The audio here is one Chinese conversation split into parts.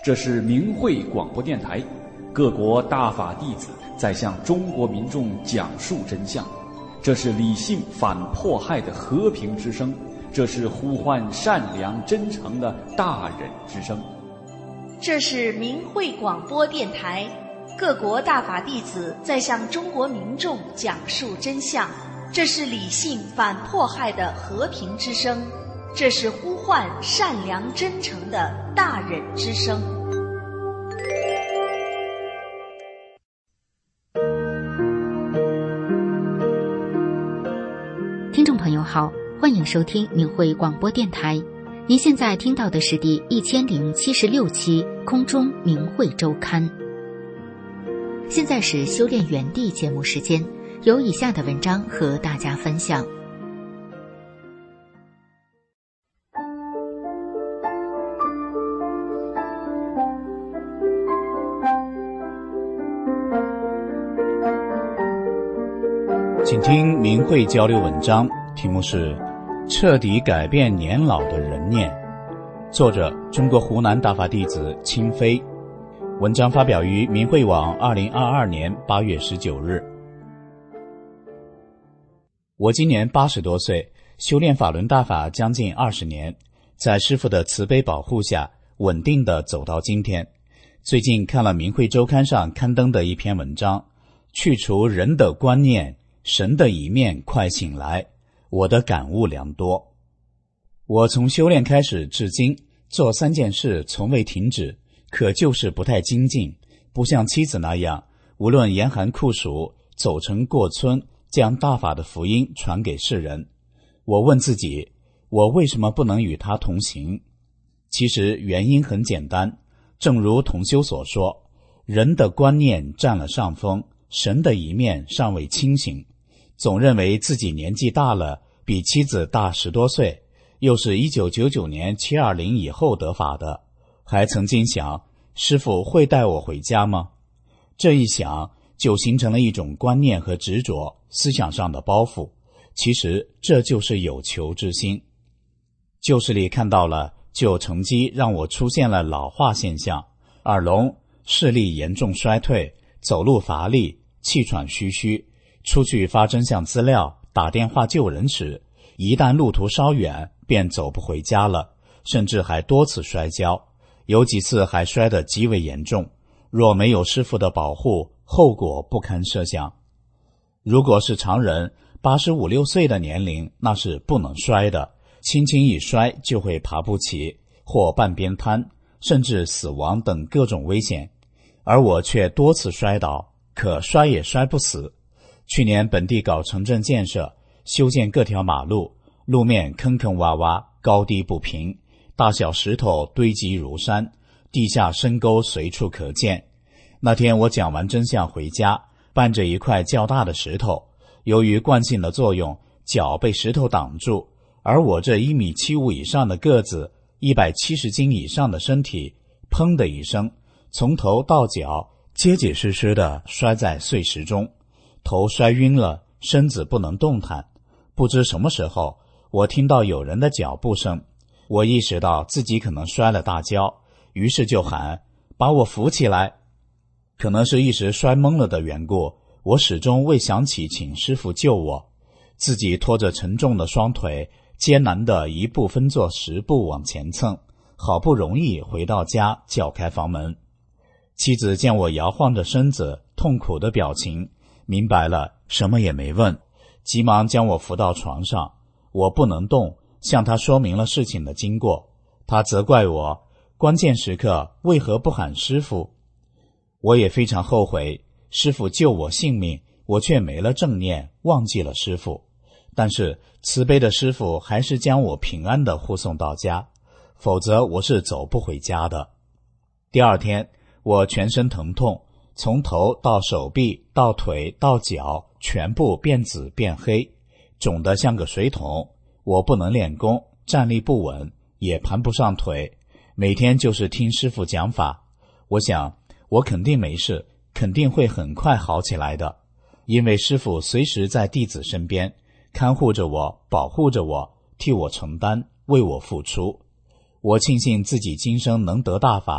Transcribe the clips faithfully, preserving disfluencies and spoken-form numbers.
这是明慧广播电台，各国大法弟子在向中国民众讲述真相。这是理性反迫害的和平之声，这是呼唤善良真诚的大忍之声。 这是明慧广播电台，各国大法弟子在向中国民众讲述真相。这是理性反迫害的和平之声，这是呼唤善良真诚的大忍之声。 听众朋友好，欢迎收听明慧广播电台。您现在听到的是第一千零七十六期空中明慧周刊。现在是修炼园地节目时间，有以下的文章和大家分享。 请听明慧交流文章，题目是彻底改变年老的人念，作者中国湖南大法弟子清飞。文章发表于明慧网二零二二年八月十九日。我今年八十多岁，修炼法轮大法将近二十年，在师父的慈悲保护下，稳定地走到今天。最近看了明慧周刊上刊登的一篇文章，去除人的观念，神的一面快醒来，我的感悟良多。我从修炼开始至今，做三件事从未停止，可就是不太精进，不像妻子那样，无论严寒酷暑，走城过村，将大法的福音传给世人。我问自己，我为什么不能与他同行？其实原因很简单，正如同修所说，人的观念占了上风，神的一面尚未清醒，总认为自己年纪大了，比妻子大十多岁，又是一九九九年七二零以后得法的，还曾经想，师父会带我回家吗？这一想，就形成了一种观念和执着，思想上的包袱。其实这就是有求之心。旧视力看到了，就乘机让我出现了老化现象，耳聋，视力严重衰退，走路乏力，气喘吁吁。出去发真相资料，打电话救人时，一旦路途稍远，便走不回家了，甚至还多次摔跤，有几次还摔得极为严重。若没有师父的保护，后果不堪设想。如果是常人，八十五六岁的年龄，那是不能摔的，轻轻一摔就会爬不起，或半边瘫，甚至死亡等各种危险。而我却多次摔倒，可摔也摔不死。去年本地搞城镇建设，修建各条马路，路面坑坑洼洼，高低不平，大小石头堆积如山，地下深沟随处可见。那天我讲完真相回家，伴着一块较大的石头，由于惯性的作用，脚被石头挡住，而我这一米七五以上的个子，一百七十斤以上的身体，砰的一声，从头到脚结结实实地摔在碎石中，头摔晕了，身子不能动弹。不知什么时候，我听到有人的脚步声，我意识到自己可能摔了大跤，于是就喊，把我扶起来。可能是一时摔懵了的缘故，我始终未想起请师父救我，自己拖着沉重的双腿，艰难地一步分作十步往前蹭，好不容易回到家，叫开房门。妻子见我摇晃着身子，痛苦的表情，明白了，什么也没问，急忙将我扶到床上。我不能动，向他说明了事情的经过。他责怪我，关键时刻为何不喊师父？我也非常后悔，师父救我性命，我却没了正念，忘记了师父。但是慈悲的师父还是将我平安地护送到家，否则我是走不回家的。第二天，我全身疼痛，从头到手臂到腿到脚，全部变紫变黑，肿得像个水桶。我不能练功，站立不稳，也盘不上腿，每天就是听师父讲法。我想我肯定没事，肯定会很快好起来的，因为师父随时在弟子身边，看护着我，保护着我，替我承担，为我付出。我庆幸自己今生能得大法，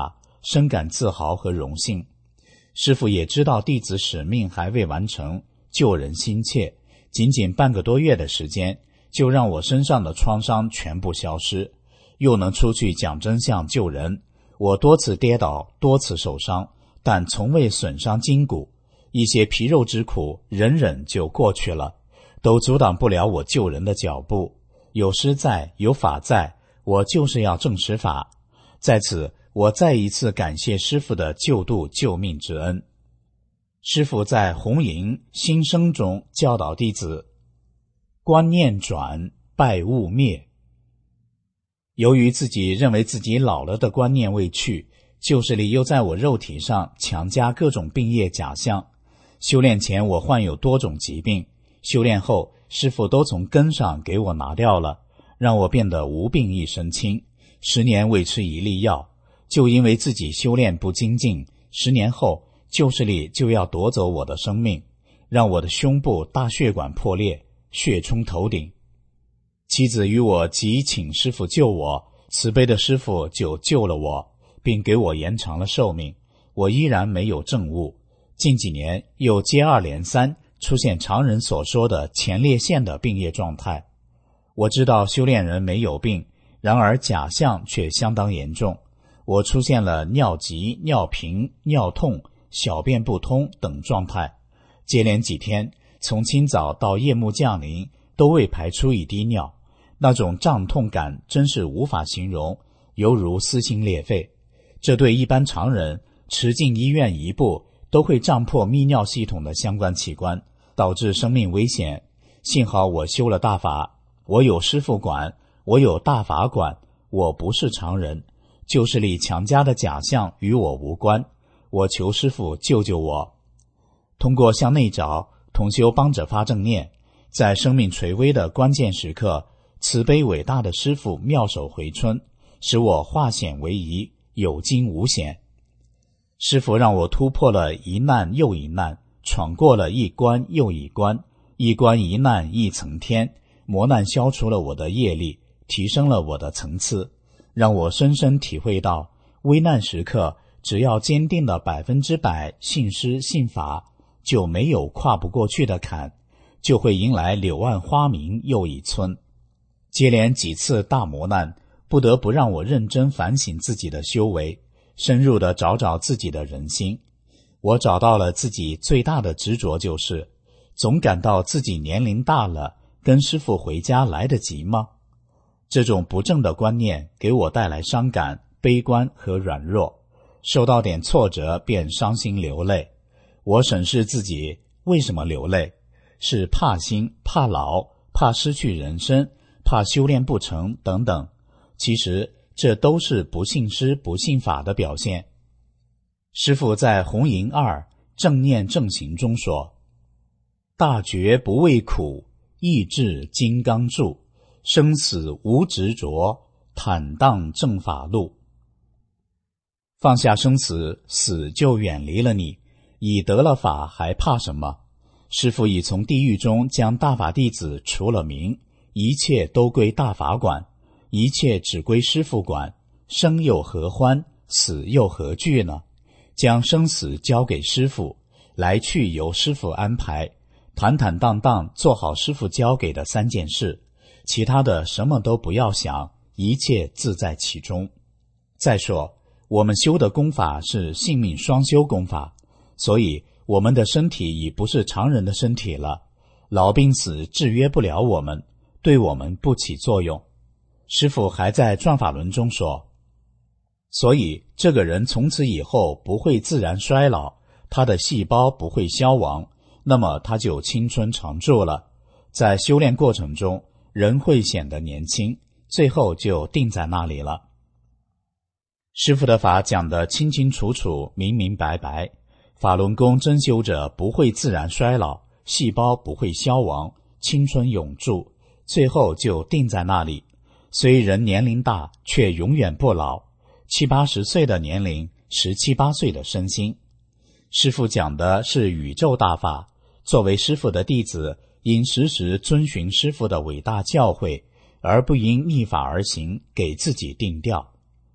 深感自豪和荣幸。师父也知道弟子使命还未完成，救人心切，仅仅半个多月的时间，就让我身上的创伤全部消失，又能出去讲真相救人。我多次跌倒，多次受伤，但从未损伤筋骨，一些皮肉之苦忍忍就过去了，都阻挡不了我救人的脚步。有师在，有法在，我就是要证实法。在此，我再一次感谢师父的救度救命之恩。师父在红营新生中教导弟子：观念转，拜物灭。由于自己认为自己老了的观念未去，旧势力又在我肉体上强加各种病业假象。修炼前我患有多种疾病，修炼后师父都从根上给我拿掉了，让我变得无病一身轻。十年未吃一粒药，就因为自己修炼不精进，十年后旧势力就要夺走我的生命，让我的胸部大血管破裂，血冲头顶。妻子与我急请师父救我，慈悲的师父就救了我，并给我延长了寿命。我依然没有证悟，近几年又接二连三出现常人所说的前列腺的病业状态。我知道修炼人没有病，然而假象却相当严重。我出现了尿急、尿频、尿痛、小便不通等状态，接连几天，从清早到夜幕降临，都未排出一滴尿。那种胀痛感真是无法形容，犹如撕心裂肺。这对一般常人迟进医院一步都会胀破泌尿系统的相关器官，导致生命危险。幸好我修了大法，我有师父管，我有大法管，我不是常人。旧势力强加的假象与我无关，我求师父救救我。通过向内找，同修帮着发正念，在生命垂危的关键时刻，慈悲伟大的师父妙手回春，使我化险为夷，有惊无险。师父让我突破了一难又一难，闯过了一关又一关，一关一难一层天。磨难消除了我的业力，提升了我的层次，让我深深体会到，危难时刻只要坚定的百分之百信师信法，就没有跨不过去的坎，就会迎来柳暗花明又一村。接连几次大磨难，不得不让我认真反省自己的修为，深入地找找自己的人心。我找到了自己最大的执着，就是总感到自己年龄大了，跟师父回家来得及吗？这种不正的观念给我带来伤感、悲观和软弱，受到点挫折便伤心流泪。我审视自己为什么流泪，是怕心、怕老、怕失去人生、怕修炼不成等等。其实这都是不信师不信法的表现。师父在红营二正念正行中说：大觉不畏苦，意志金刚柱，生死无执着，坦荡正法路。放下生死，死就远离了你，已得了法还怕什么？师父已从地狱中将大法弟子除了名，一切都归大法管，一切只归师父管，生又何欢，死又何惧呢？将生死交给师父，来去由师父安排，坦坦荡荡做好师父交给的三件事，其他的什么都不要想，一切自在其中。再说，我们修的功法是性命双修功法，所以我们的身体已不是常人的身体了，老病死制约不了我们，对我们不起作用。师父还在转法轮中说，所以这个人从此以后不会自然衰老，他的细胞不会消亡，那么他就青春常驻了。在修炼过程中，人会显得年轻，最后就定在那里了。师父的法讲得清清楚楚，明明白白，法轮功真修者不会自然衰老，细胞不会消亡，青春永驻，最后就定在那里。虽人年龄大，却永远不老，七八十岁的年龄，十七八岁的身心。师父讲的是宇宙大法，作为师父的弟子，应时时遵循师父的伟大教诲，而不因逆法而行，给自己定调。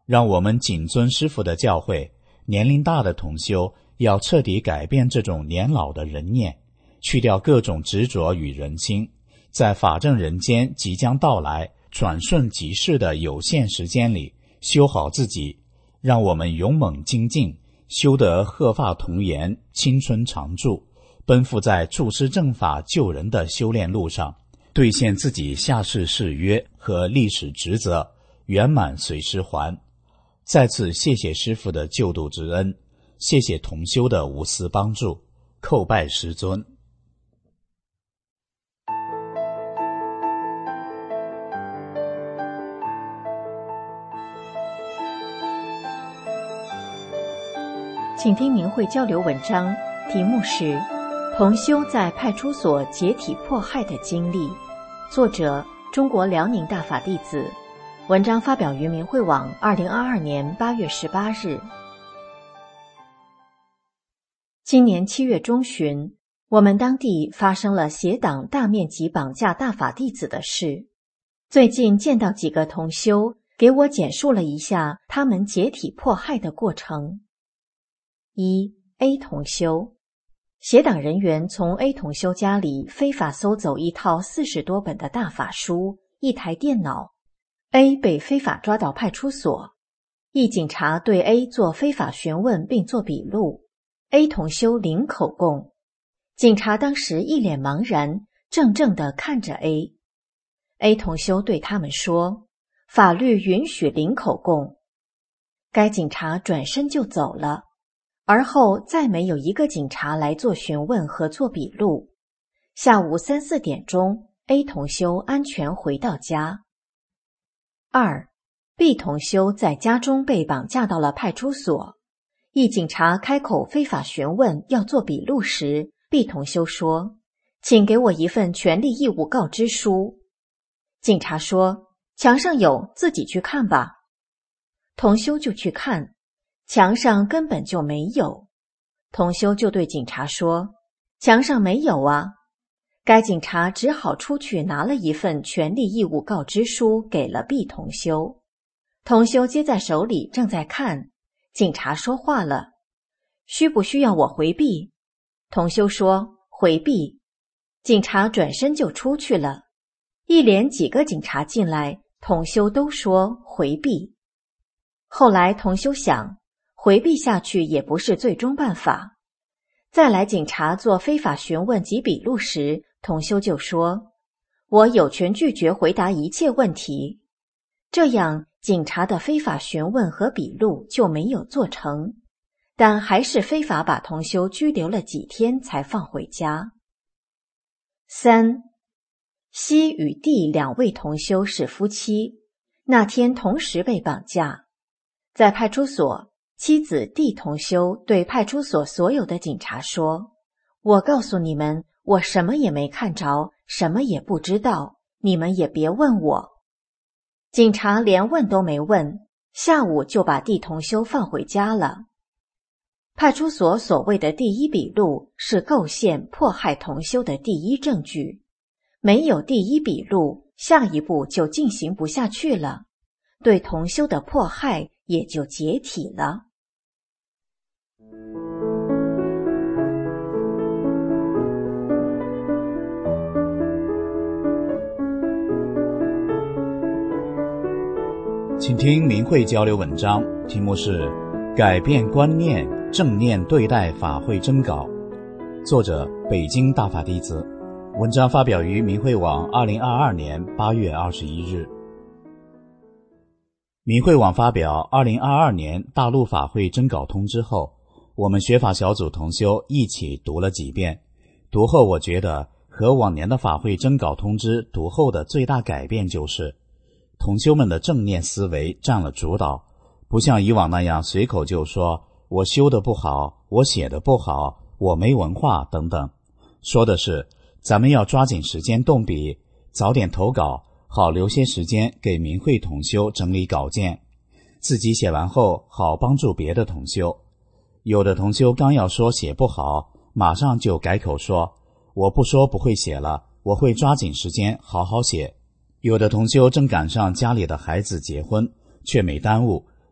让我们谨遵师父的教诲，年龄大的同修要彻底改变这种年老的人念，去掉各种执着与人心，在法正人间即将到来、转瞬即逝的有限时间里修好自己，让我们勇猛精进，修得鹤发童颜、青春常驻，奔赴在助师正法救人的修炼路上，兑现自己下世誓约和历史职责，圆满随师还。再次谢谢师父的救度之恩，谢谢同修的无私帮助，叩拜师尊。 请听明慧交流文章，题目是《同修在派出所解体迫害的经历》，作者中国辽宁大法弟子。文章发表于明慧网二零二二年八月十八日。今年七月中旬，我们当地发生了邪党大面积绑架大法弟子的事。最近见到几个同修，给我简述了一下他们解体迫害的过程。一 A 同修，邪党人员从 A 同修家里非法搜走一套四十多本的大法书，一台电脑。A 被非法抓到派出所，一警察对 A 做非法询问并做笔录， A 同修零口供。警察当时一脸茫然，怔怔地看着 A。 A 同修对他们说，法律允许零口供。该警察转身就走了，而后再没有一个警察来做询问和做笔录。下午三四点钟 A 同修安全回到家。二 B 同修在家中被绑架到了派出所，一警察开口非法询问要做笔录时， B 同修说，请给我一份权利义务告知书。警察说，墙上有，自己去看吧。同修就去看，墙上根本就没有。同修就对警察说，墙上没有啊。该警察只好出去拿了一份权利义务告知书给了 B 同修。同修接在手里正在看，警察说话了，需不需要我回避？同修说回避。警察转身就出去了，一连几个警察进来，同修都说回避。后来同修想，回避下去也不是最终办法。再来警察做非法询问及笔录时，同修就说，我有权拒绝回答一切问题。这样警察的非法询问和笔录就没有做成，但还是非法把同修拘留了几天才放回家。三 C 与 D 两位同修是夫妻，那天同时被绑架。在派出所，妻子 D 同修对派出所所有的警察说，我告诉你们，我什么也没看着，什么也不知道，你们也别问我。警察连问都没问，下午就把 D 同修放回家了。派出所所谓的第一笔录是构陷迫害同修的第一证据，没有第一笔录，下一步就进行不下去了，对同修的迫害也就解体了。 请听明慧交流文章，题目是改变观念，正念对待法会征稿，作者北京大法弟子。文章发表于明慧网二零二二年八月二十一日。明慧网发表二零二二年大陆法会征稿通知后，我们学法小组同修一起读了几遍。读后我觉得和往年的法会征稿通知读后的最大改变就是同修们的正念思维占了主导，不像以往那样随口就说我修得不好，我写得不好，我没文化等等。说的是咱们要抓紧时间动笔，早点投稿，好留些时间给明慧同修整理稿件，自己写完后好帮助别的同修。有的同修刚要说写不好，马上就改口说我不说不会写了，我会抓紧时间好好写。有的同修正赶上家里的孩子结婚，却没耽误，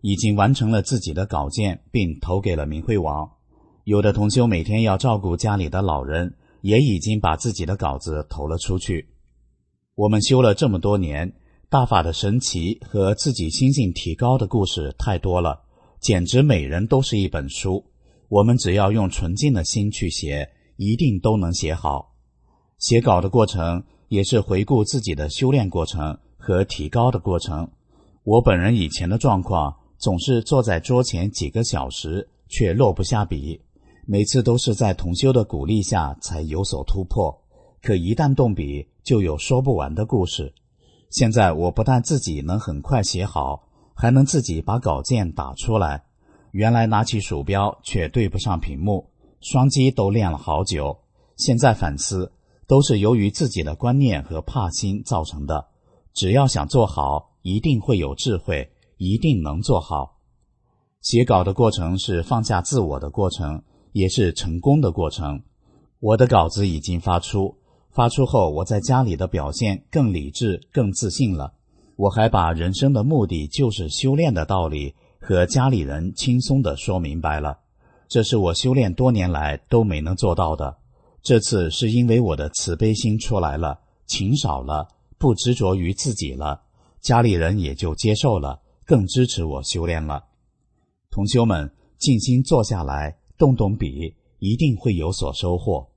已经完成了自己的稿件并投给了明慧网。有的同修每天要照顾家里的老人，也已经把自己的稿子投了出去。我们修了这么多年，大法的神奇和自己心性提高的故事太多了，简直每人都是一本书。我们只要用纯净的心去写，一定都能写好。写稿的过程也是回顾自己的修炼过程和提高的过程。我本人以前的状况，总是坐在桌前几个小时，却落不下笔，每次都是在同修的鼓励下才有所突破，可一旦动笔，就有说不完的故事。现在我不但自己能很快写好，还能自己把稿件打出来。原来拿起鼠标却对不上屏幕，双击都练了好久。现在反思，都是由于自己的观念和怕心造成的。只要想做好，一定会有智慧，一定能做好。写稿的过程是放下自我的过程，也是成功的过程。我的稿子已经发出，发出后我在家里的表现更理智更自信了。我还把人生的目的就是修炼的道理和家里人轻松地说明白了，这是我修炼多年来都没能做到的。这次是因为我的慈悲心出来了，情少了，不执着于自己了，家里人也就接受了，更支持我修炼了。同修们，静心坐下来，动动笔，一定会有所收获。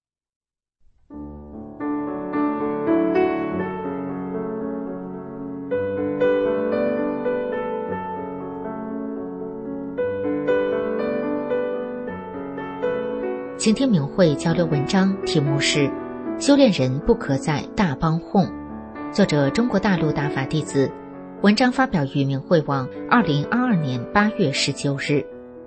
请听明慧交流文章，题目是《修炼人不可在大帮哄》，作者中国大陆大法弟子，文章发表于明慧网二零二二年八月十九日。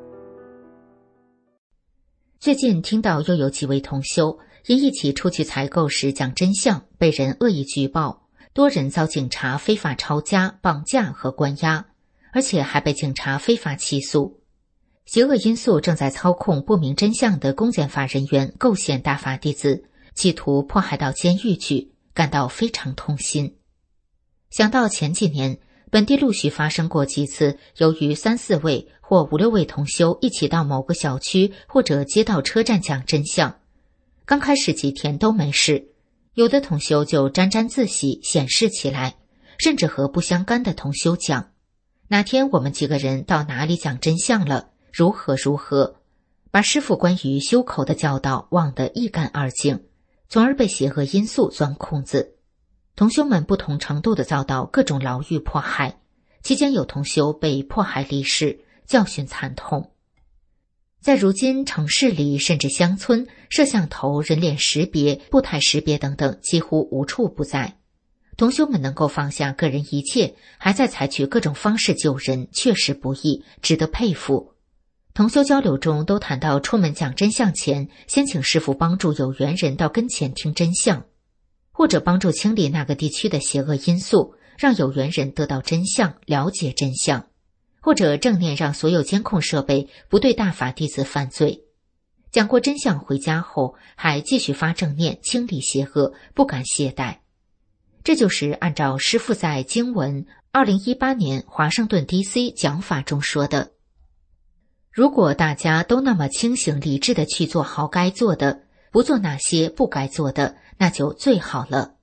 最近听到又有几位同修因一起出去采购时讲真相，被人恶意举报，多人遭警察非法抄家、绑架和关押，而且还被警察非法起诉。邪恶因素正在操控不明真相的公检法人员构陷大法弟子，企图迫害到监狱去，感到非常痛心。想到前几年本地陆续发生过几次由于三四位或五六位同修一起到某个小区或者街道车站讲真相，刚开始几天都没事，有的同修就沾沾自喜显示起来，甚至和不相干的同修讲，哪天我们几个人到哪里讲真相了，如何如何，把师父关于修口的教导忘得一干二净，从而被邪恶因素钻空子。同修们不同程度地遭到各种牢狱迫害，期间有同修被迫害离世，教训惨痛。在如今城市里甚至乡村，摄像头、人脸识别、步态识别等等几乎无处不在。同修们能够放下个人一切，还在采取各种方式救人，确实不易，值得佩服。同修交流中都谈到出门讲真相前，先请师父帮助有缘人到跟前听真相，或者帮助清理那个地区的邪恶因素，让有缘人得到真相，了解真相，或者正念让所有监控设备不对大法弟子犯罪。讲过真相回家后，还继续发正念，清理邪恶，不敢懈怠。这就是按照师父在经文二零一八年华盛顿 D C 讲法中说的，如果大家都那么清醒理智地去做好该做的，不做那些不该做的，那就最好了。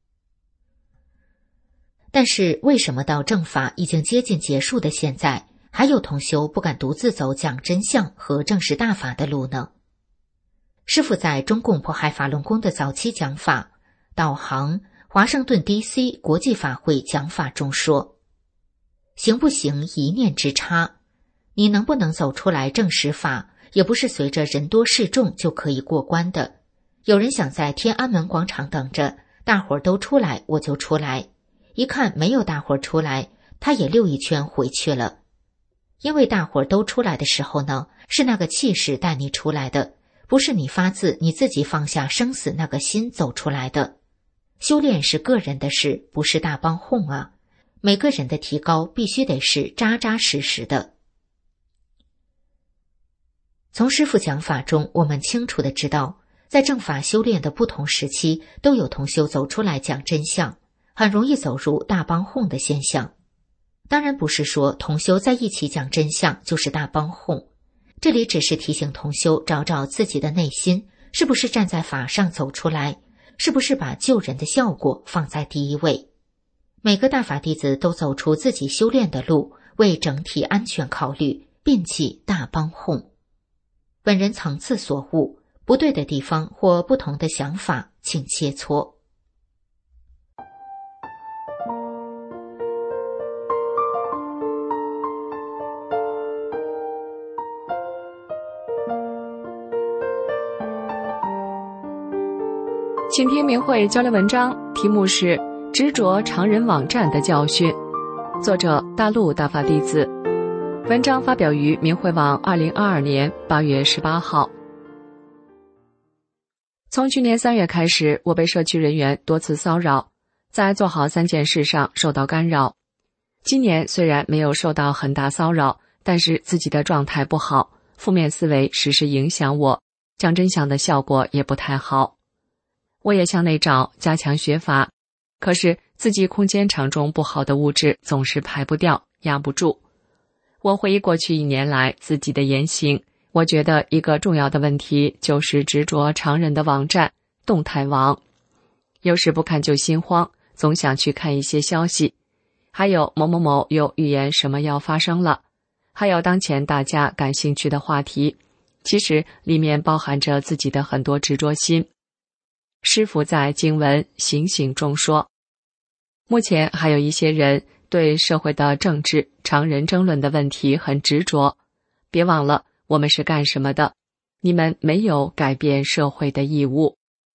但是为什么到正法已经接近结束的现在，还有同修不敢独自走讲真相和证实大法的路呢？师父在中共迫害法轮功的早期讲法导航华盛顿 D C 国际法会讲法中说，行不行一念之差，你能不能走出来证实法，也不是随着人多势众就可以过关的。有人想在天安门广场等着，大伙儿都出来我就出来，一看没有大伙儿出来，他也溜一圈回去了。因为大伙儿都出来的时候呢，是那个气势带你出来的，不是你发自你自己放下生死那个心走出来的。修炼是个人的事，不是大帮哄啊，每个人的提高必须得是扎扎实实的。从师父讲法中，我们清楚地知道，在正法修炼的不同时期，都有同修走出来讲真相，很容易走入大帮哄的现象。 当然不是说同修在一起讲真相就是大帮哄，这里只是提醒同修找找自己的内心，是不是站在法上走出来，是不是把救人的效果放在第一位。每个大法弟子都走出自己修炼的路，为整体安全考虑，摒弃大帮哄。本人层次所悟，不对的地方或不同的想法，请切磋。 请听明慧交流文章，题目是《执着常人网站的教训》，作者大陆大法弟子。文章发表于明慧网二零二二年八月十八号。从去年三月开始，我被社区人员多次骚扰，在做好三件事上受到干扰。今年虽然没有受到很大骚扰，但是自己的状态不好，负面思维时时影响我，讲真相的效果也不太好。我也向内找，加强学法，可是自己空间场中不好的物质总是排不掉，压不住。我回忆过去一年来自己的言行，我觉得一个重要的问题就是执着常人的网站动态网。有时不看就心慌，总想去看一些消息，还有某某某又预言什么要发生了，还有当前大家感兴趣的话题，其实里面包含着自己的很多执着心。师父在经文醒醒中说，目前还有一些人对社会的政治常人争论的问题很执着，别忘了我们是干什么的，你们没有改变社会的义务。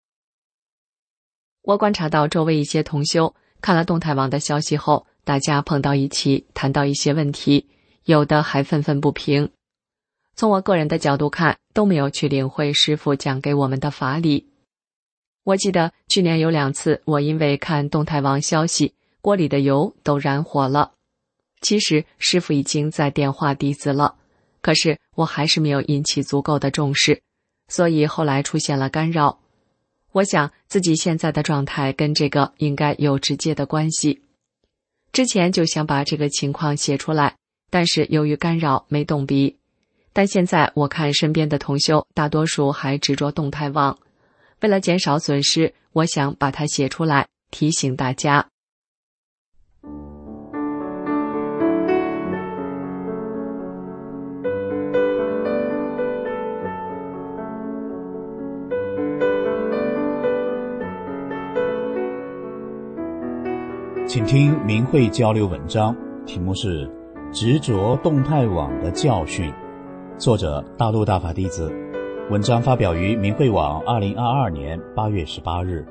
我观察到周围一些同修看了动态网的消息后，大家碰到一起谈到一些问题，有的还愤愤不平。从我个人的角度看，都没有去领会师父讲给我们的法理。我记得去年有两次，我因为看动态网消息，锅里的油都燃火了。其实师父已经在电话弟子了，可是我还是没有引起足够的重视，所以后来出现了干扰。我想自己现在的状态跟这个应该有直接的关系。之前就想把这个情况写出来，但是由于干扰没动笔。但现在我看身边的同修大多数还执着动态网，为了减少损失，我想把它写出来，提醒大家。 请听明慧交流文章，题目是《执着动态网的教训》，作者大陆大法弟子。文章发表于明慧网二零二二年八月十八日。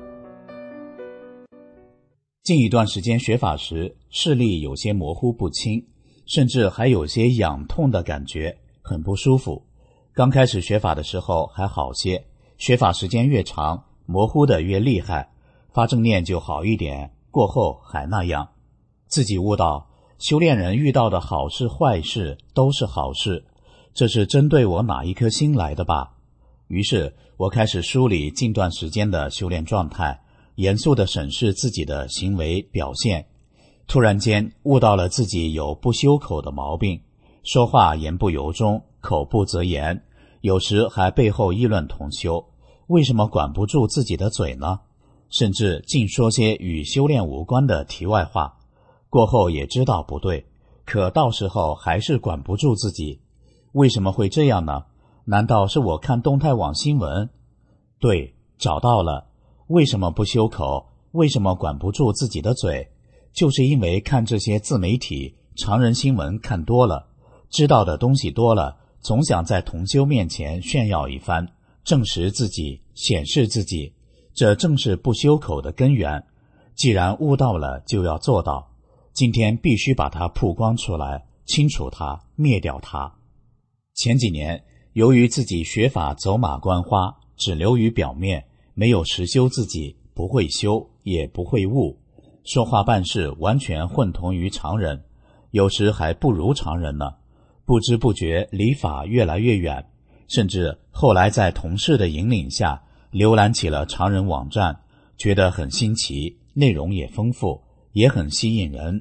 近一段时间学法时，视力有些模糊不清，甚至还有些痒痛的感觉，很不舒服。刚开始学法的时候还好些，学法时间越长，模糊的越厉害，发正念就好一点，过后还那样。自己悟到，修炼人遇到的好事坏事都是好事，这是针对我哪一颗心来的吧。于是我开始梳理近段时间的修炼状态，严肃地审视自己的行为表现。突然间悟到了自己有不修口的毛病，说话言不由衷，口不择言，有时还背后议论同修，为什么管不住自己的嘴呢？甚至尽说些与修炼无关的题外话。过后也知道不对，可到时候还是管不住自己。为什么会这样呢？难道是我看动态网新闻？对，找到了。为什么不修口？为什么管不住自己的嘴？就是因为看这些自媒体、常人新闻看多了，知道的东西多了，总想在同修面前炫耀一番，证实自己，显示自己，这正是不修口的根源。既然悟到了，就要做到。今天必须把它曝光出来，清除它，灭掉它。前几年由于自己学法走马观花，只流于表面，没有实修自己，不会修，也不会悟，说话办事完全混同于常人，有时还不如常人呢。不知不觉离法越来越远，甚至后来在同事的引领下浏览起了常人网站，觉得很新奇，内容也丰富，也很吸引人，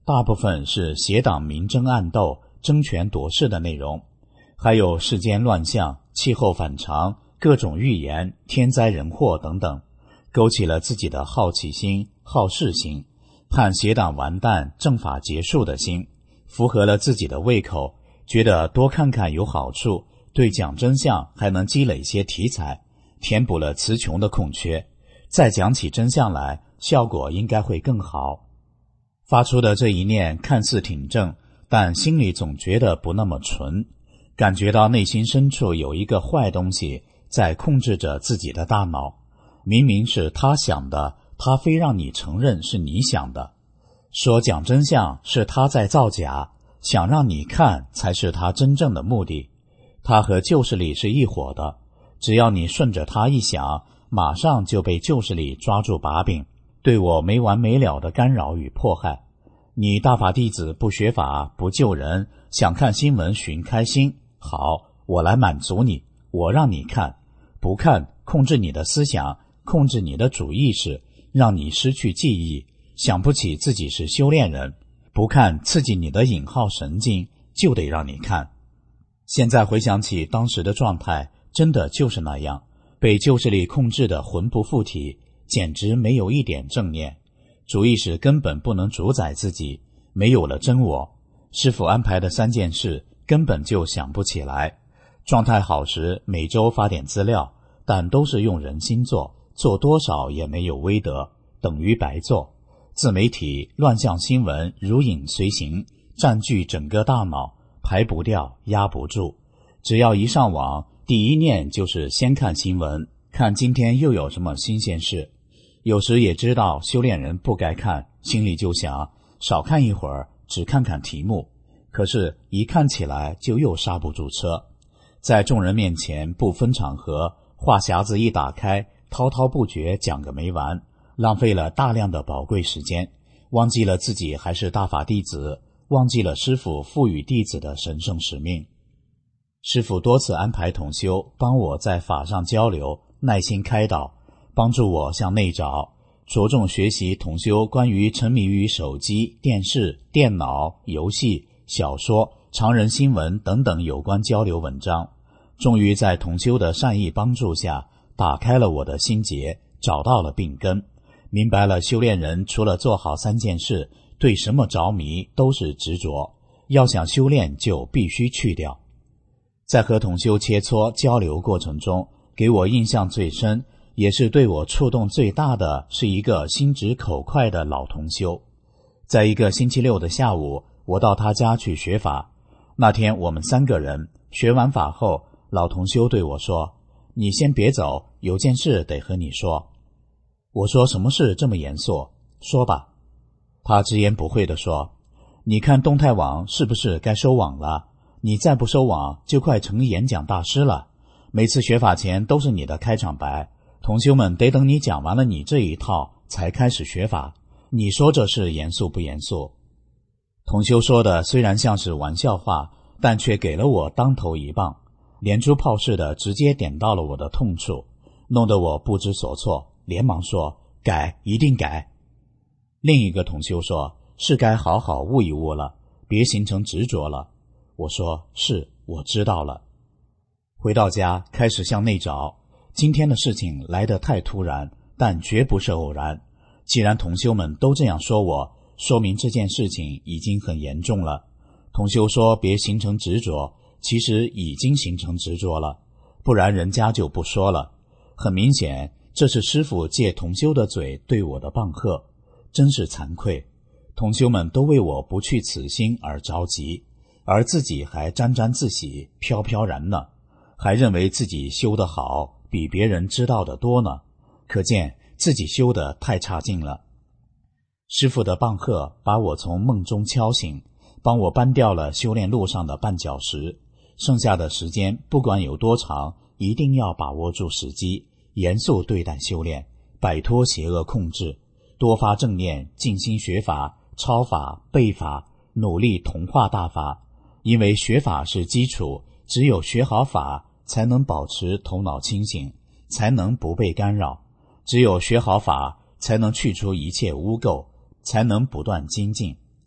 大部分是邪党明争暗斗、争权夺势的内容，还有世间乱象、气候反常、各种预言、天灾人祸等等，勾起了自己的好奇心、好事心，盼邪党完蛋、正法结束的心，符合了自己的胃口，觉得多看看有好处，对讲真相还能积累些题材，填补了词穷的空缺，再讲起真相来，效果应该会更好。发出的这一念看似挺正，但心里总觉得不那么纯，感觉到内心深处有一个坏东西在控制着自己的大脑，明明是他想的，他非让你承认是你想的，说讲真相是他在造假，想让你看才是他真正的目的。他和旧势力是一伙的，只要你顺着他一想，马上就被旧势力抓住把柄，对我没完没了的干扰与迫害。你大法弟子不学法不救人，想看新闻寻开心，好，我来满足你，我让你看，不看控制你的思想，控制你的主意识，让你失去记忆，想不起自己是修炼人，不看刺激你的引号神经，就得让你看。现在回想起当时的状态，真的就是那样，被旧势力控制的魂不附体，简直没有一点正念，主意识根本不能主宰自己，没有了真我。师父安排的三件事根本就想不起来。状态好时每周发点资料，但都是用人心做，做多少也没有威德，等于白做。自媒体乱象新闻如影随形，占据整个大脑，排不掉，压不住。只要一上网，第一念就是先看新闻，看今天又有什么新鲜事。有时也知道修炼人不该看，心里就想少看一会儿，只看看题目。可是一看起来就又刹不住车，在众人面前不分场合，话匣子一打开，滔滔不绝讲个没完，浪费了大量的宝贵时间，忘记了自己还是大法弟子，忘记了师父赋予弟子的神圣使命。师父多次安排同修帮我在法上交流，耐心开导，帮助我向内找，着重学习同修关于沉迷于手机、电视、电脑、游戏、小说、常人新闻等等有关交流文章。终于在同修的善意帮助下，打开了我的心结，找到了病根，明白了修炼人除了做好三件事，对什么着迷都是执着，要想修炼就必须去掉。在和同修切磋交流过程中，给我印象最深也是对我触动最大的是一个心直口快的老同修。在一个星期六的下午，我到他家去学法。那天我们三个人学完法后，老同修对我说，你先别走，有件事得和你说。我说什么事这么严肃？说吧。他直言不讳地说，你看动态网是不是该收网了？你再不收网就快成演讲大师了，每次学法前都是你的开场白，同修们得等你讲完了你这一套才开始学法，你说这事严肃不严肃？同修说的虽然像是玩笑话，但却给了我当头一棒，连珠炮似的直接点到了我的痛处，弄得我不知所措，连忙说改，一定改。另一个同修说，是该好好悟一悟了，别形成执着了。我说是，我知道了。回到家开始向内找，今天的事情来得太突然，但绝不是偶然。既然同修们都这样说我，说明这件事情已经很严重了。同修说别形成执着，其实已经形成执着了，不然人家就不说了。很明显，这是师父借同修的嘴对我的棒喝，真是惭愧。同修们都为我不去此心而着急，而自己还沾沾自喜，飘飘然呢，还认为自己修得好，比别人知道的多呢，可见自己修得太差劲了。师父的棒喝把我从梦中敲醒，帮我搬掉了修炼路上的绊脚石，剩下的时间不管有多长，一定要把握住时机，严肃对待修炼，摆脱邪恶控制，多发正念，静心学法，抄法，背法，努力同化大法。因为学法是基础，只有学好法，才能保持头脑清醒，才能不被干扰。只有学好法，才能去除一切污垢，才能不断精进。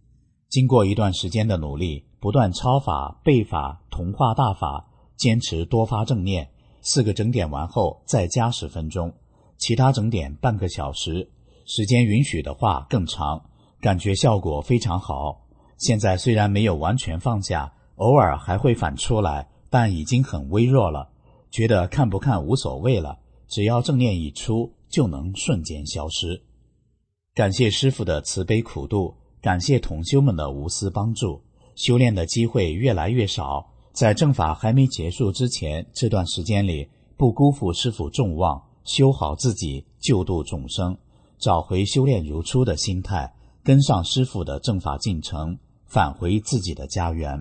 经过一段时间的努力，不断抄法、背法、同化大法，坚持多发正念，四个整点完后再加十分钟，其他整点半个小时，时间允许的话更长，感觉效果非常好。现在虽然没有完全放下，偶尔还会反出来，但已经很微弱了，觉得看不看无所谓了，只要正念一出就能瞬间消失。感谢师父的慈悲苦度，感谢同修们的无私帮助，修炼的机会越来越少，在正法还没结束之前，这段时间里不辜负师父众望，修好自己，救度众生，找回修炼如初的心态，跟上师父的正法进程，返回自己的家园。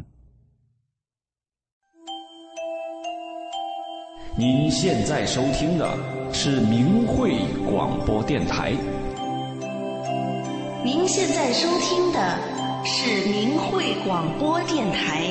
您现在收听的是明慧广播电台。 您现在收听的是明慧广播电台。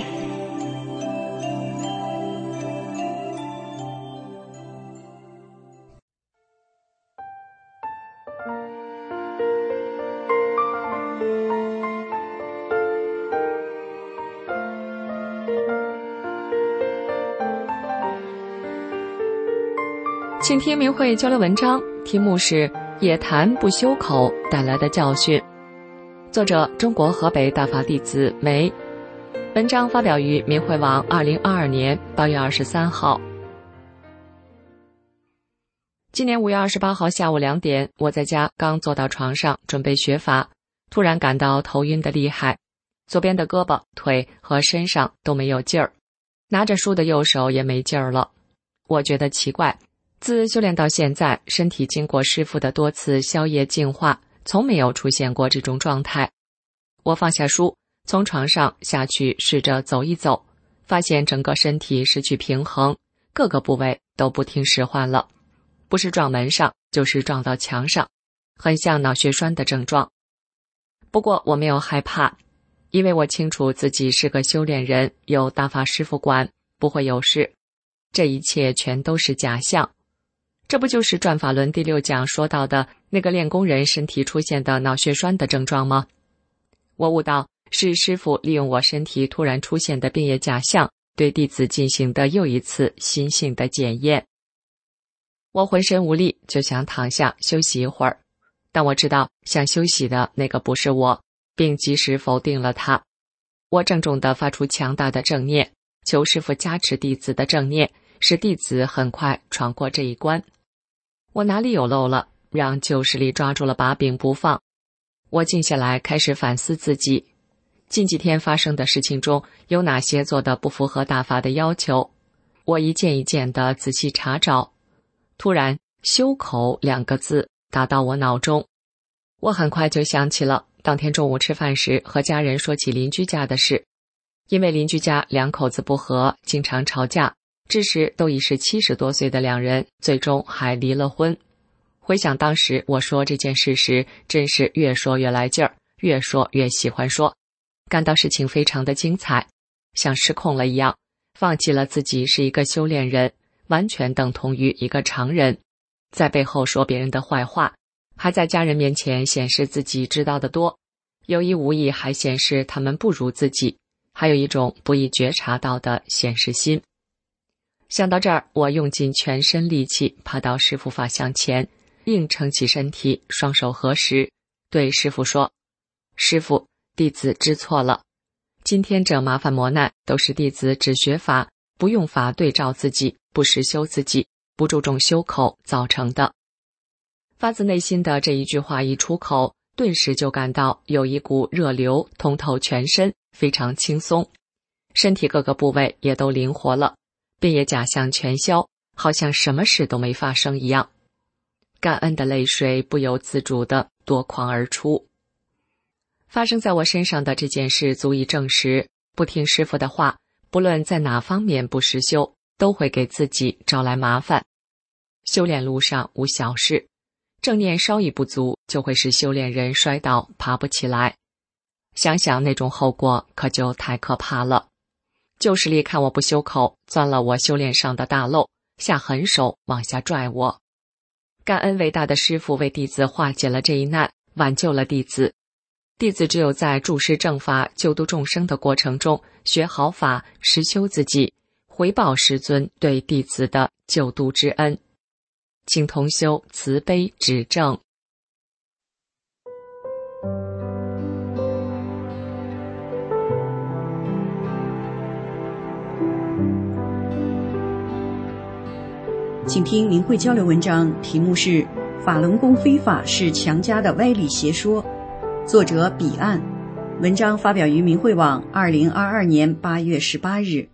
请听明慧交流文章，题目是也谈不修口带来的教训，作者中国河北大法弟子梅。文章发表于明慧网二零二二年八月二十三号。今年五月二十八号下午两点，我在家刚坐到床上准备学法，突然感到头晕得厉害，左边的胳膊、腿和身上都没有劲儿，拿着书的右手也没劲儿了。我觉得奇怪，自修炼到现在，身体经过师父的多次消业净化，从没有出现过这种状态。我放下书，从床上下去试着走一走，发现整个身体失去平衡，各个部位都不听使唤了，不是撞门上就是撞到墙上，很像脑血栓的症状。不过我没有害怕，因为我清楚自己是个修炼人，有大法师父管，不会有事。这一切全都是假象。这不就是转法轮第六讲说到的那个练功人身体出现的脑血栓的症状吗？我悟到是师父利用我身体突然出现的病业假象，对弟子进行的又一次心性的检验。我浑身无力，就想躺下休息一会儿，但我知道想休息的那个不是我，并及时否定了它。我郑重地发出强大的正念，求师父加持弟子的正念，使弟子很快闯过这一关。我哪里有漏了，让旧势力抓住了把柄不放。我静下来开始反思自己，近几天发生的事情中有哪些做得不符合大法的要求，我一件一件地仔细查找。突然修口两个字打到我脑中，我很快就想起了当天中午吃饭时和家人说起邻居家的事。因为邻居家两口子不和，经常吵架，致使都已是七十多岁的两人最终还离了婚。回想当时我说这件事时，真是越说越来劲儿，越说越喜欢说，感到事情非常的精彩，像失控了一样，放弃了自己是一个修炼人，完全等同于一个常人，在背后说别人的坏话，还在家人面前显示自己知道的多，有意无意还显示他们不如自己，还有一种不易觉察到的显示心。想到这儿，我用尽全身力气爬到师父法像前，硬撑起身体，双手合十，对师父说：师父，弟子知错了，今天这麻烦磨难都是弟子只学法，不用法对照自己，不实修自己，不注重修口造成的。发自内心的这一句话一出口，顿时就感到有一股热流通透全身，非常轻松，身体各个部位也都灵活了，便也假象全消，好像什么事都没发生一样。感恩的泪水不由自主地夺眶而出。发生在我身上的这件事足以证实，不听师父的话，不论在哪方面不实修，都会给自己招来麻烦。修炼路上无小事，正念稍一不足，就会使修炼人摔倒爬不起来。想想那种后果可就太可怕了。旧势力看我不修口，钻了我修炼上的大漏，下狠手往下拽我。感恩伟大的师父为弟子化解了这一难，挽救了弟子。 弟子只有在注释正法、救度众生的过程中学好法，实修自己，回报师尊对弟子的救度之恩。请同修慈悲指正。 请听明慧交流文章，题目是法轮功非法是强加的歪理邪说，作者彼岸。文章发表于明慧网二零二二年八月十八日。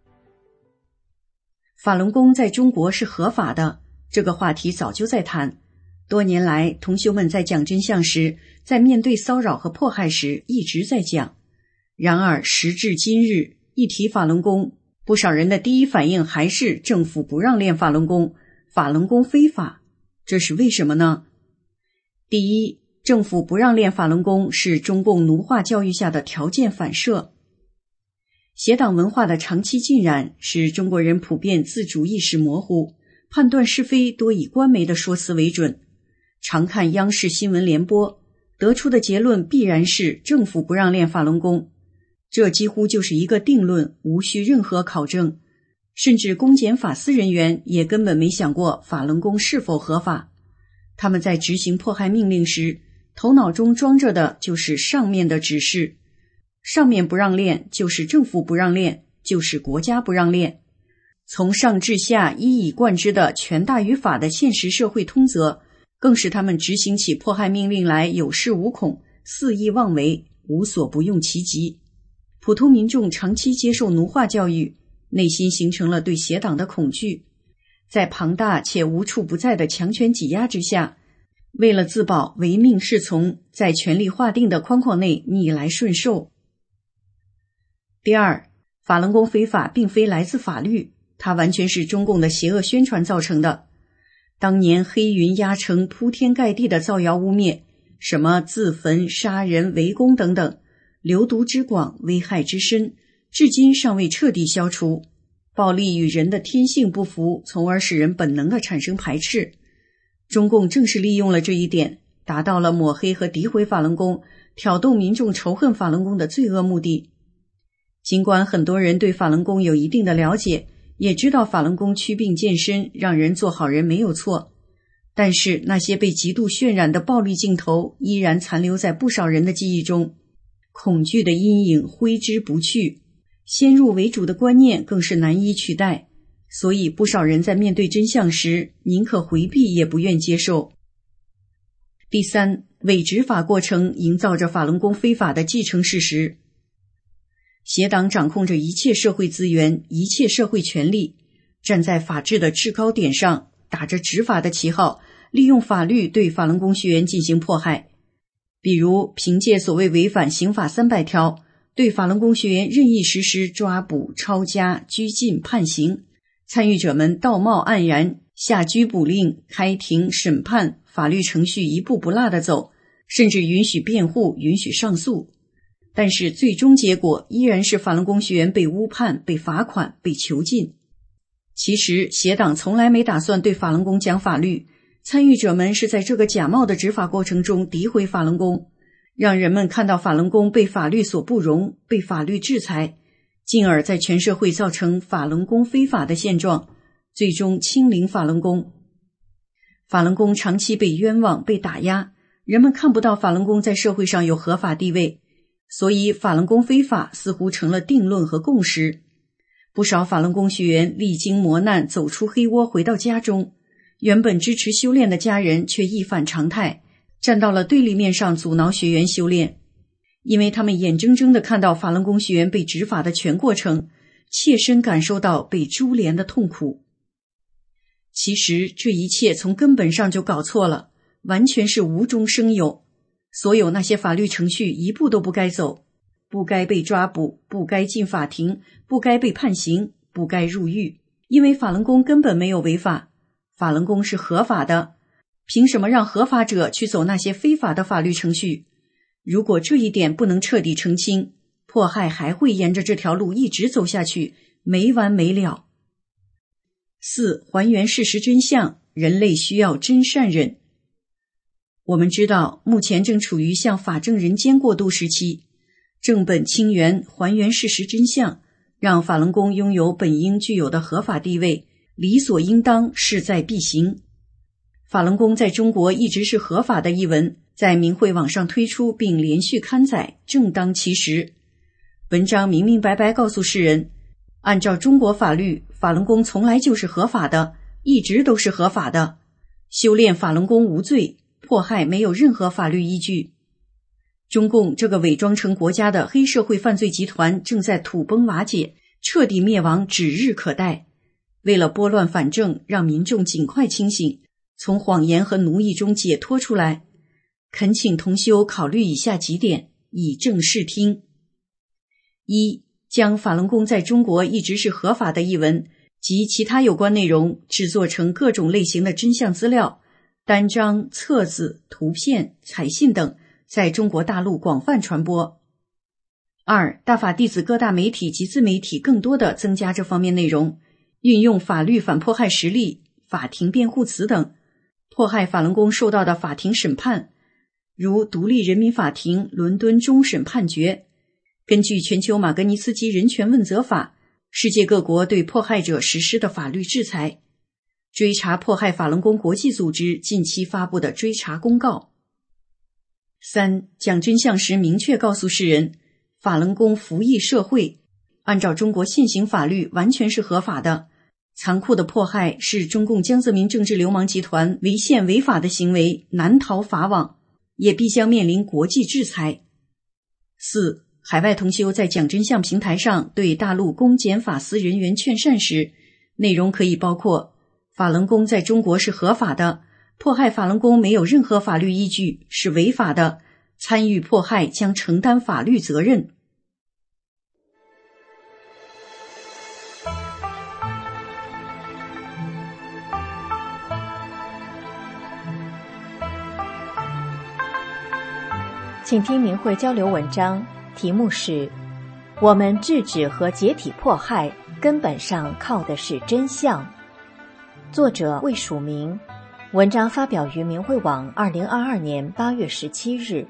法轮功在中国是合法的，这个话题早就在谈。多年来，同修们在讲真相时，在面对骚扰和迫害时一直在讲。然而时至今日，一提法轮功，不少人的第一反应还是政府不让练法轮功，法轮功非法。这是为什么呢？第一，政府不让练法轮功是中共奴化教育下的条件反射。邪党文化的长期浸染，使中国人普遍自主意识模糊，判断是非多以官媒的说辞为准。常看央视新闻联播，得出的结论必然是政府不让练法轮功，这几乎就是一个定论，无需任何考证。甚至公检法司人员也根本没想过法轮功是否合法。他们在执行迫害命令时，头脑中装着的就是上面的指示，上面不让练，就是政府不让练，就是国家不让练。从上至下一以贯之的权大于法的现实社会通则，更使他们执行起迫害命令来有恃无恐，肆意妄为，无所不用其极。普通民众长期接受奴化教育，内心形成了对邪党的恐惧，在庞大且无处不在的强权挤压之下，为了自保，唯命是从，在权力划定的框框内逆来顺受。第二，法轮功非法并非来自法律，它完全是中共的邪恶宣传造成的。当年黑云压城，铺天盖地的造谣污蔑，什么自焚、杀人、围攻等等，流毒之广，危害之深，至今尚未彻底消除。暴力与人的天性不符，从而使人本能地产生排斥。中共正是利用了这一点，达到了抹黑和诋毁法轮功，挑动民众仇恨法轮功的罪恶目的。尽管很多人对法轮功有一定的了解，也知道法轮功祛病健身，让人做好人没有错，但是那些被极度渲染的暴力镜头依然残留在不少人的记忆中，恐惧的阴影挥之不去，先入为主的观念更是难以取代，所以不少人在面对真相时，宁可回避也不愿接受。第三，伪执法过程营造着法轮功非法的既成事实。邪党掌控着一切社会资源，一切社会权利，站在法治的制高点上，打着执法的旗号，利用法律对法轮功学员进行迫害。比如凭借所谓违反刑法三百条，对法轮功学员任意实施抓捕、抄家、拘禁、判刑，参与者们道貌岸然，下拘捕令、开庭、审判，法律程序一步不落地走，甚至允许辩护，允许上诉。但是最终结果依然是法轮功学员被误判、被罚款、被囚禁。其实邪党从来没打算对法轮功讲法律，参与者们是在这个假冒的执法过程中诋毁法轮功，让人们看到法轮功被法律所不容，被法律制裁，进而在全社会造成法轮功非法的现状，最终清零法轮功。法轮功长期被冤枉、被打压，人们看不到法轮功在社会上有合法地位，所以法轮功非法似乎成了定论和共识。不少法轮功学员历经磨难，走出黑窝回到家中，原本支持修炼的家人却一反常态，站到了对立面上阻挠学员修炼。因为他们眼睁睁地看到法轮功学员被执法的全过程，切身感受到被株连的痛苦。其实这一切从根本上就搞错了，完全是无中生有。所有那些法律程序一步都不该走，不该被抓捕，不该进法庭，不该被判刑，不该入狱，因为法轮功根本没有违法，法轮功是合法的，凭什么让合法者去走那些非法的法律程序？如果这一点不能彻底澄清，迫害还会沿着这条路一直走下去，没完没了。四、还原事实真相，人类需要真善忍。 我们知道，目前正处于向法正人间过渡时期，正本清源，还原事实真相，让法轮功拥有本应具有的合法地位，理所应当，势在必行。法轮功在中国一直是合法的一文，在明慧网上推出并连续刊载，正当其时。文章明明白白告诉世人，按照中国法律，法轮功从来就是合法的，一直都是合法的。修炼法轮功无罪，迫害没有任何法律依据。中共这个伪装成国家的黑社会犯罪集团正在土崩瓦解，彻底灭亡指日可待。为了拨乱反正，让民众尽快清醒，从谎言和奴役中解脱出来，恳请同修考虑以下几点，以正视听。一、将法轮功在中国一直是合法的一文及其他有关内容制作成各种类型的真相资料、单张、册子、图片、彩信等，在中国大陆广泛传播。二、大法弟子各大媒体及自媒体更多的增加这方面内容，运用法律反迫害实例、法庭辩护词等，迫害法轮功受到的法庭审判，如独立人民法庭伦敦终审判决。根据全球马格尼茨基人权问责法，世界各国对迫害者实施的法律制裁，追查迫害法轮功国际组织近期发布的追查公告。三、讲真相时明确告诉世人，法轮功服役社会，按照中国现行法律完全是合法的。残酷的迫害是中共江泽民政治流氓集团违宪违法的行为，难逃法网，也必将面临国际制裁。四、海外同修在讲真相平台上对大陆公检法司人员劝善时，内容可以包括法轮功在中国是合法的，迫害法轮功没有任何法律依据，是违法的，参与迫害将承担法律责任。 请听明慧交流文章，题目是我们制止和解体迫害根本上靠的是真相。作者未署名，文章发表于明慧网二零二二年八月十七日。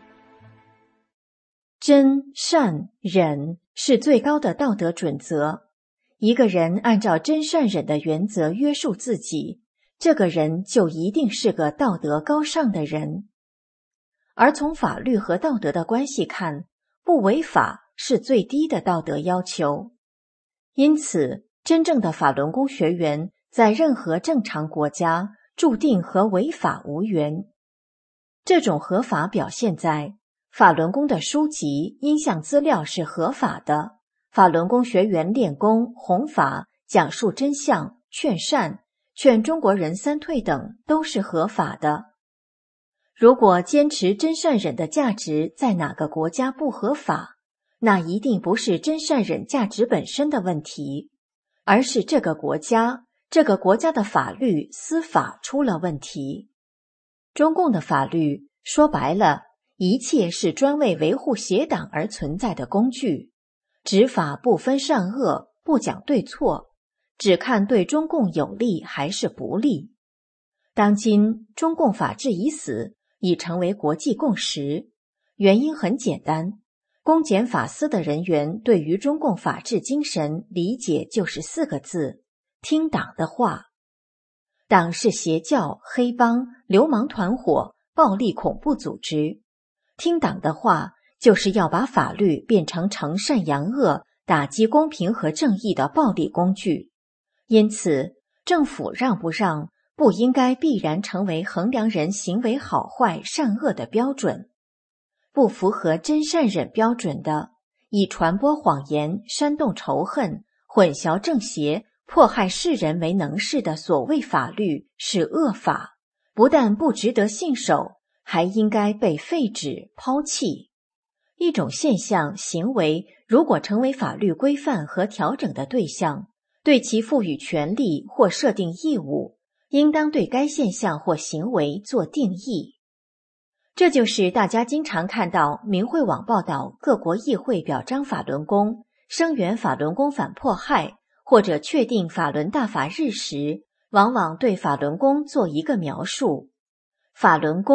真、善、忍是最高的道德准则，一个人按照真善忍的原则约束自己，这个人就一定是个道德高尚的人。而从法律和道德的关系看，不违法是最低的道德要求。因此，真正的法轮功学员在任何正常国家注定和违法无缘。这种合法表现在法轮功的书籍、音像资料是合法的，法轮功学员练功、弘法、讲述真相、劝善、劝中国人三退等都是合法的。如果坚持真善忍的价值在哪个国家不合法，那一定不是真善忍价值本身的问题，而是这个国家、这个国家的法律、司法出了问题。中共的法律说白了，一切是专为维护邪党而存在的工具，执法不分善恶，不讲对错，只看对中共有利还是不利。当今中共法治已死，已成为国际共识，原因很简单，公检法司的人员对于中共法治精神理解就是四个字：听党的话。党是邪教、黑帮、流氓团伙、暴力恐怖组织，听党的话就是要把法律变成惩善扬恶、打击公平和正义的暴力工具。因此，政府让不让不应该必然成为衡量人行为好坏善恶的标准。不符合真善忍标准的，以传播谎言、煽动仇恨、混淆正邪、迫害世人为能事的所谓法律是恶法，不但不值得信守，还应该被废止、抛弃。一种现象、行为如果成为法律规范和调整的对象，对其赋予权利或设定义务，应当对该现象或行为做定义。这就是大家经常看到明慧网报道各国议会表彰法轮功、声援法轮功反迫害，或者确定法轮大法日时，往往对法轮功做一个描述：法轮功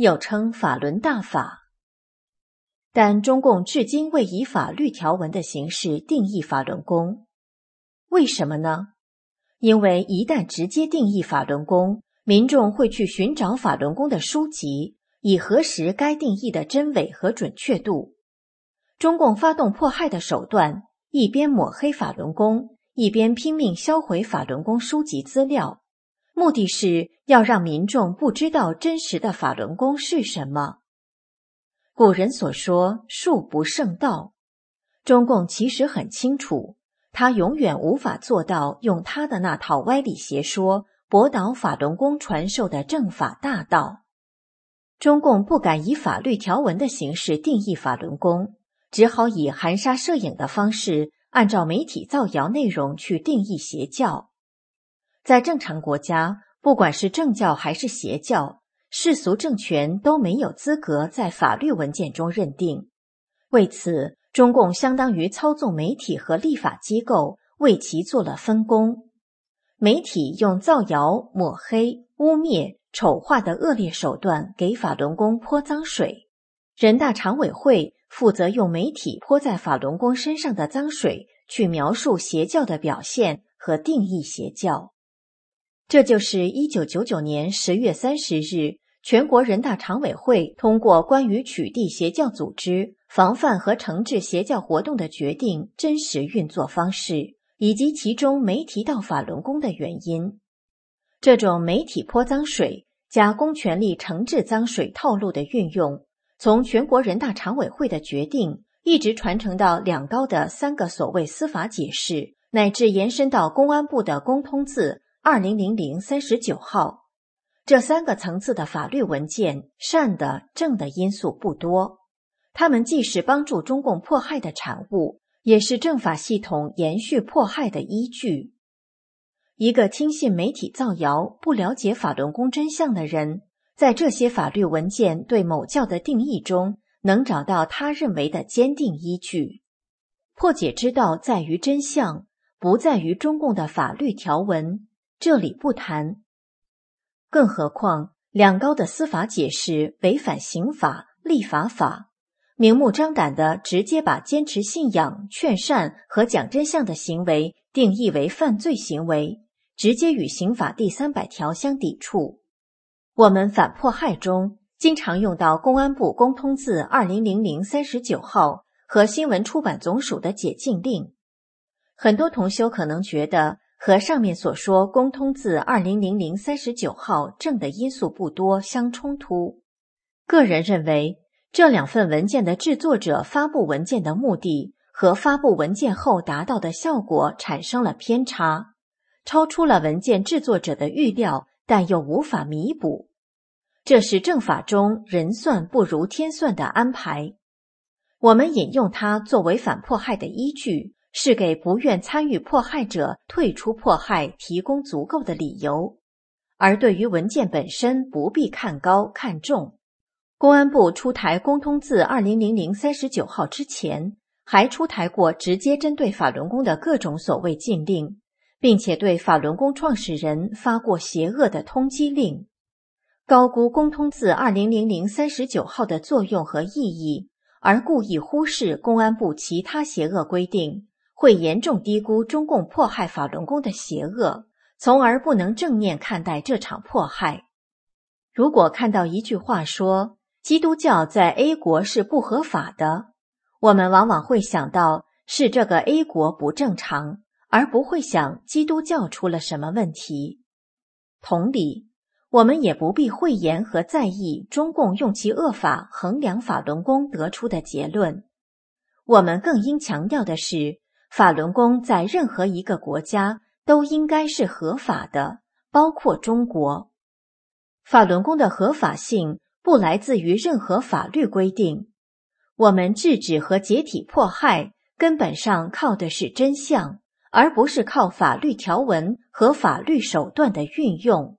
又称法轮大法。但中共至今未以法律条文的形式定义法轮功。为什么呢？因为一旦直接定义法轮功，民众会去寻找法轮功的书籍，以核实该定义的真伪和准确度。中共发动迫害的手段，一边抹黑法轮功，一边拼命销毁法轮功书籍资料，目的是要让民众不知道真实的法轮功是什么。古人所说术不胜道，中共其实很清楚，他永远无法做到用他的那套歪理邪说驳倒法轮功传授的正法大道。中共不敢以法律条文的形式定义法轮功，只好以含沙射影的方式按照媒体造谣内容去定义邪教。在正常国家，不管是正教还是邪教，世俗政权都没有资格在法律文件中认定。为此，中共相当于操纵媒体和立法机构，为其做了分工。媒体用造谣、抹黑、污蔑、丑化的恶劣手段给法轮功泼脏水，人大常委会负责用媒体泼在法轮功身上的脏水去描述邪教的表现和定义邪教。这就是一九九九年十月三十日全国人大常委会通过关于取缔邪教组织、防范和惩治邪教活动的决定真实运作方式，以及其中没提到法轮功的原因。这种媒体泼脏水加公权力惩治脏水套路的运用，从全国人大常委会的决定一直传承到两高的三个所谓司法解释，乃至延伸到公安部的公通字二零零零三十九号。这三个层次的法律文件，善的、正的因素不多，它们既是帮助中共迫害的产物，也是政法系统延续迫害的依据。一个轻信媒体造谣、不了解法轮功真相的人，在这些法律文件对某教的定义中，能找到他认为的坚定依据。破解之道在于真相，不在于中共的法律条文，这里不谈。更何况，两高的司法解释违反刑法、立法法，明目张胆地直接把坚持信仰、劝善和讲真相的行为定义为犯罪行为，直接与刑法第三百条相抵触。我们反迫害中经常用到公安部公通字二零零零三十九号和新闻出版总署的解禁令。很多同修可能觉得和上面所说公通字二零零零三十九号正的因素不多相冲突。个人认为，这两份文件的制作者发布文件的目的和发布文件后达到的效果产生了偏差，超出了文件制作者的预料，但又无法弥补。这是政法中人算不如天算的安排。我们引用它作为反迫害的依据，是给不愿参与迫害者退出迫害提供足够的理由，而对于文件本身不必看高看重。公安部出台公通字二零零零三十九号之前，还出台过直接针对法轮功的各种所谓禁令，并且对法轮功创始人发过邪恶的通缉令。高估公通字二零零零三十九号的作用和意义，而故意忽视公安部其他邪恶规定，会严重低估中共迫害法轮功的邪恶，从而不能正面看待这场迫害。如果看到一句话说基督教在 A 国是不合法的，我们往往会想到是这个 A 国不正常，而不会想基督教出了什么问题。同理，我们也不必讳言和在意中共用其恶法衡量法轮功得出的结论。我们更应强调的是，法轮功在任何一个国家都应该是合法的，包括中国。法轮功的合法性不来自于任何法律规定，我们制止和解体迫害根本上靠的是真相，而不是靠法律条文和法律手段的运用。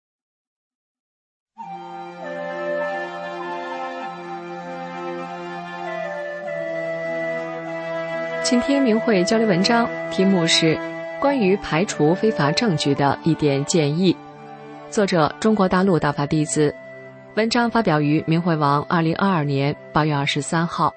今天明慧交流文章题目是关于排除非法证据的一点建议，作者中国大陆大法弟子。 文章发表于明慧网二零二二年八月二十三号。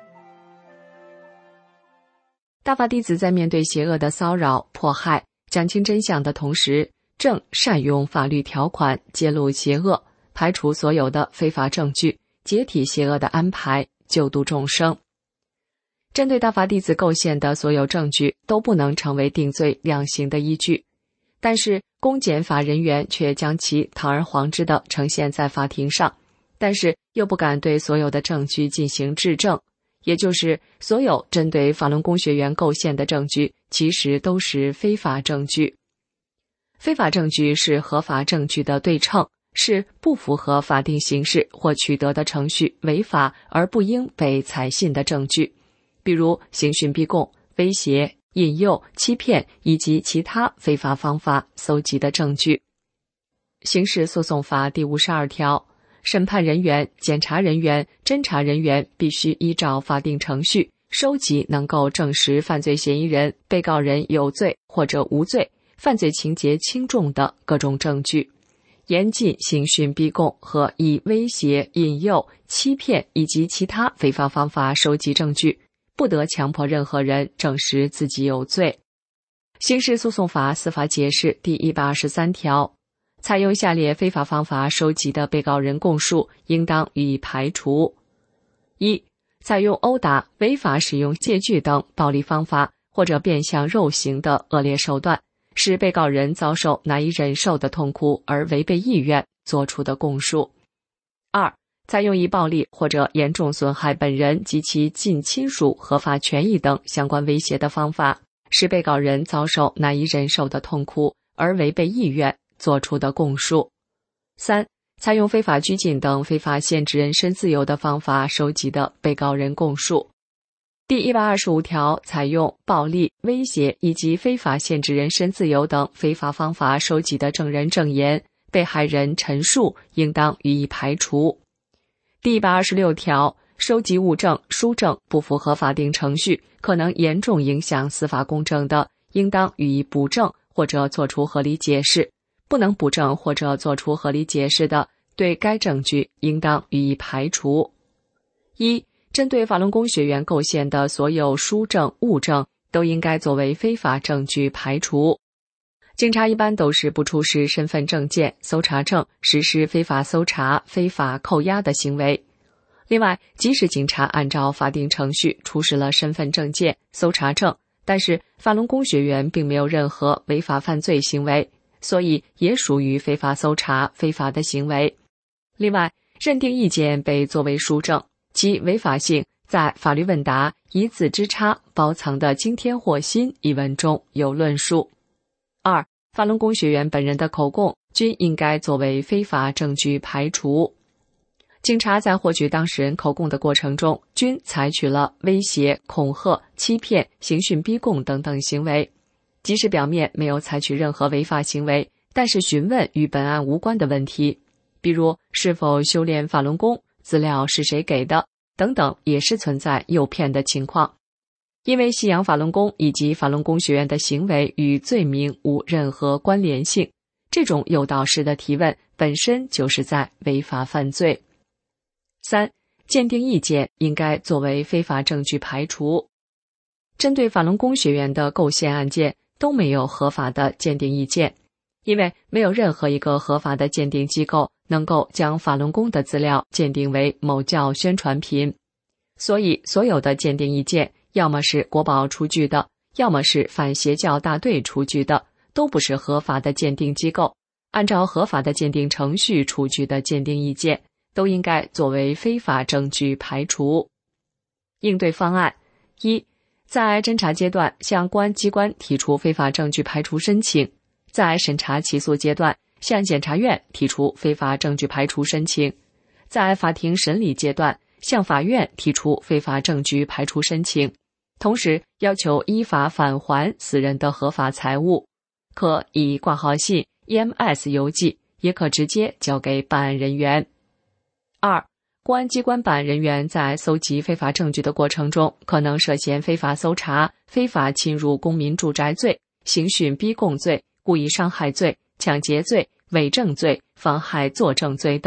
大法弟子在面对邪恶的骚扰、迫害，讲清真相的同时，正善用法律条款揭露邪恶，排除所有的非法证据，解体邪恶的安排，救度众生。针对大法弟子构陷的所有证据都不能成为定罪量刑的依据，但是公检法人员却将其堂而皇之地呈现在法庭上，但是又不敢对所有的证据进行质证，也就是所有针对法轮功学员构陷的证据其实都是非法证据。非法证据是合法证据的对称，是不符合法定形式或取得的程序违法而不应被采信的证据，比如刑讯逼供、威胁、引诱、欺骗以及其他非法方法搜集的证据。刑事诉讼法第五十二条，审判人员、检察人员、侦查人员必须依照法定程序收集能够证实犯罪嫌疑人、被告人有罪或者无罪、犯罪情节轻重的各种证据，严禁刑讯逼供和以威胁、引诱、欺骗以及其他非法方法收集证据，不得强迫任何人证实自己有罪。刑事诉讼法司法解释第一百二十三条，采用下列非法方法收集的被告人供述，应当予以排除。一、采用殴打、违法使用借据等暴力方法或者变相肉刑的恶劣手段，使被告人遭受难以忍受的痛苦而违背意愿作出的供述。二、采用以暴力或者严重损害本人及其近亲属合法权益等相关威胁的方法，使被告人遭受难以忍受的痛苦而违背意愿作出的供述。三、采用非法拘禁等非法限制人身自由的方法收集的被告人供述。第一百二十五条，采用暴力、威胁以及非法限制人身自由等非法方法收集的证人证言、被害人陈述，应当予以排除。第一百二十六条，收集物证、书证不符合法定程序，可能严重影响司法公正的，应当予以补正或者作出合理解释；不能补正或者作出合理解释的，对该证据应当予以排除。一、针对法轮功学员构陷的所有书证、物证，都应该作为非法证据排除。警察一般都是不出示身份证件、搜查证，实施非法搜查、非法扣押的行为。另外，即使警察按照法定程序出示了身份证件、搜查证，但是法轮功学员并没有任何违法犯罪行为，所以也属于非法搜查、非法的行为。另外，认定意见被作为书证，其违法性在《法律问答一字之差包藏的惊天祸心》一文中有论述。二、法轮功学员本人的口供均应该作为非法证据排除。警察在获取当事人口供的过程中，均采取了威胁、恐吓、欺骗、刑讯逼供等等行为。即使表面没有采取任何违法行为，但是询问与本案无关的问题，比如是否修炼法轮功、资料是谁给的等等，也是存在诱骗的情况。因为信仰法轮功以及法轮功学员的行为与罪名无任何关联性，这种诱导式的提问本身就是在违法犯罪。三、鉴定意见应该作为非法证据排除。针对法轮功学员的构陷案件都没有合法的鉴定意见，因为没有任何一个合法的鉴定机构能够将法轮功的资料鉴定为某教宣传品，所以所有的鉴定意见要么是国保出具的，要么是反邪教大队出具的，都不是合法的鉴定机构。按照合法的鉴定程序出具的鉴定意见，都应该作为非法证据排除。应对方案：一、在侦查阶段向公安机关提出非法证据排除申请；在审查起诉阶段向检察院提出非法证据排除申请；在法庭审理阶段向法院提出非法证据排除申请，同时要求依法返还死人的合法财物，可以挂号信、E M S 邮寄，也可直接交给办案人员。二、公安机关办案人员在搜集非法证据的过程中，可能涉嫌非法搜查、非法侵入公民住宅罪、刑讯逼供罪、故意伤害罪、抢劫罪、伪证罪、妨害作证罪等，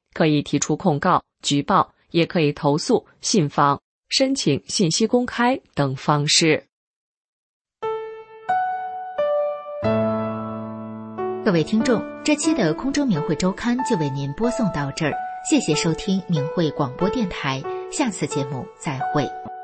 可以提出控告、举报，也可以投诉、信访、申请信息公开等方式。 各位听众，这期的空中明慧周刊就为您播送到这儿，谢谢收听明慧广播电台，下次节目再会。